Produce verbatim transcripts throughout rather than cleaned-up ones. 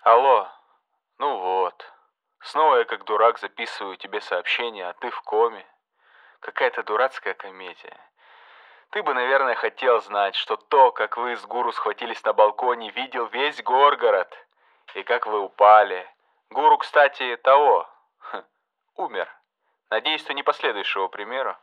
Алло, ну вот. Снова я как дурак записываю тебе сообщение, а ты в коме. Какая-то дурацкая комедия. Ты бы, наверное, хотел знать, что то, как вы с Гуру схватились на балконе, видел весь Горгород. И как вы упали. Гуру, кстати, того, хм, умер. Надеюсь, ты не последуешь его примеру.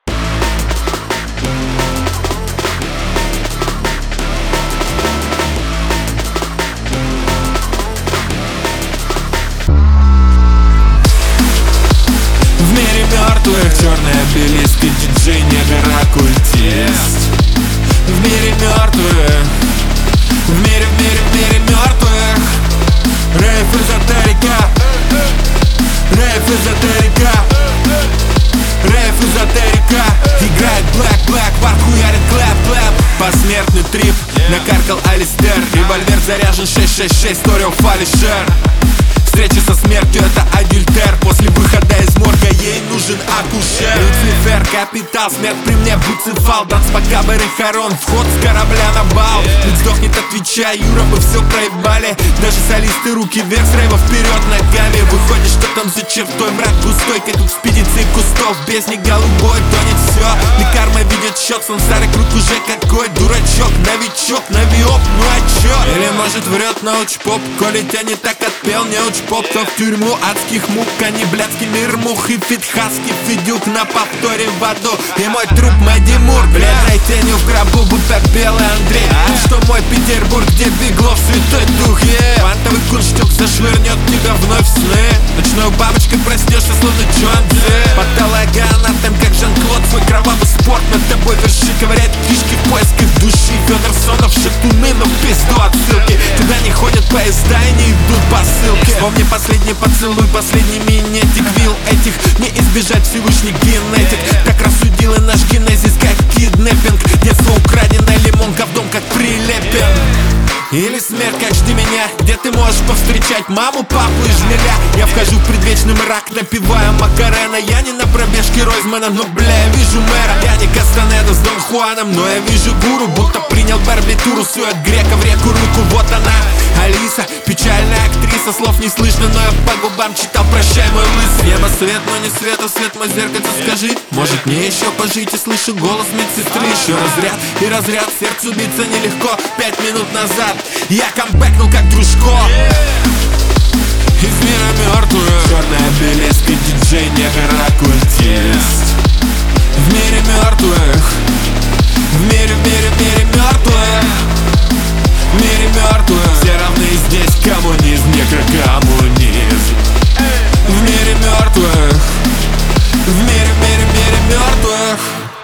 В мире мертвых черный обелиск и диджей негр оккультист. В мире мертвых, в мире, в мире, в мире мертвых. Рейв эзотерика, рейв эзотерика, рейв эзотерика. Играет Black Black, вар хуярит клэп клэп. Посмертный трип, накаркал Алистер. Револьвер заряжен шесть шесть шесть, Торио Фалишер. Встреча со смертью — это адюльтер. После выхода из морга ей нужен акушер. Люцифер, капитал, смерть при мне буцефал. Данс макабр и хорон, вход с корабля на бал. Ведь сдохнет, отвечай, Юра, мы все проебали. Даже солисты руки вверх, с рейва вперед ногами. Выходит, что там за чертой, мрак густой, как в экспедиции кустов. Бездне голубой, тонет все. Не карма ведет счет, сансары круг уже какой. Дурачок, новичок, новиоп, ну а чё? Или может врет научпоп, коли тебя не так отпел, не уч поп, то в тюрьму адских мук, а не блядский мир мух. И фитхаски, фидюк на повторе в аду. И мой труп Мэдди Мур, бледной тенью в гробу, будто белый Андрей. Ну что мой Петербург, где Беглов, святой дух, yeah. Квантовый кунштюк зашвырнет тебя вновь в сны. Ночной бабочкой проснешься, словно Джон Дзе. Патологоанатом, как Жан-Клод, свой кровавый спорт над тобой верши, ковыряет кишки в поисках души. Федор Сонов, шатуны, но в пизду отсылки. Туда не ходят поезда и не идут посылки. Вспомни последний поцелуй, последний минетик. Вил этих не избежать, Всевышний генетик. Так рассудил и наш генезис, как киднеппинг. Детство украденное, лимонка в дом, как прилепен. Или смерть, как жди меня, где ты можешь повстречать маму, папу и жмеля. Я вхожу в предвечный мрак, напивая Макарена. Я не на пробежке Ройзмана, но бля, я вижу мэра. Я не Кастанеда с Дон Хуаном, но я вижу гуру, будто принял барбитуру. Сует грека в реку руку, вот она, Алиса. Печальная актриса, слов не слышно, но я по губам читал: прощай, мой лысый. Небо свет, но не света, свет мой зеркальце, скажи, может мне еще пожить? И слышу голос медсестры. Еще разряд и разряд, сердцу биться нелегко. Пять минут назад я камбэкнул, как Дружко. Из мира мертвых черный обелиск и диджей негр оккультист. В мире мертвых, в мире, в мире, в мире мертвых. В мире мертвых все равны здесь, коммунизм, некрокоммунизм. В мире мертвых, в мире, в мире, в мире мертвых.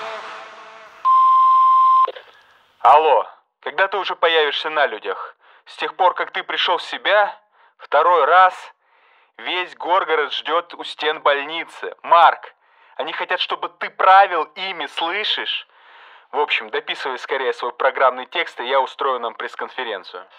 Алло, когда ты уже появишься на людях? С тех пор, как ты пришел в себя, второй раз, весь Горгород ждет у стен больницы. Марк, они хотят, чтобы ты правил ими, слышишь? В общем, дописывай скорее свой программный текст, и я устрою нам пресс-конференцию.